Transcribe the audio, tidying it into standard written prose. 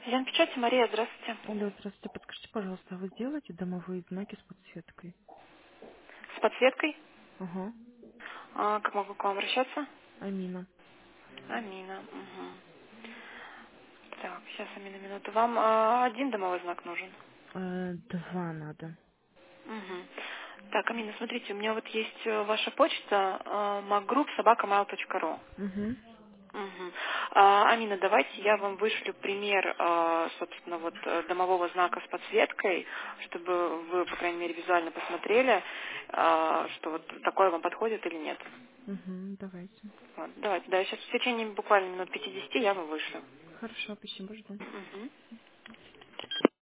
Печати, Мария, здравствуйте. Алло, здравствуйте. Подскажите, пожалуйста, вы делаете домовые знаки с подсветкой? С подсветкой. Ага. Как могу к вам обращаться? Амина. Амина. Угу. Так, сейчас, Амина, минуту. Вам один домовой знак нужен? Два надо. Угу. Так, Амина, смотрите, у меня вот есть ваша почта macgroup@mail.ru. Угу. Мгм. Амина, давайте я вам вышлю пример, собственно, вот домового знака с подсветкой, чтобы вы, по крайней мере, визуально посмотрели, что вот такое вам подходит или нет. Угу, давайте. Вот, давайте, да, сейчас в течение буквально минут 50 я вам вышлю. Хорошо, спасибо, жду. Мгм.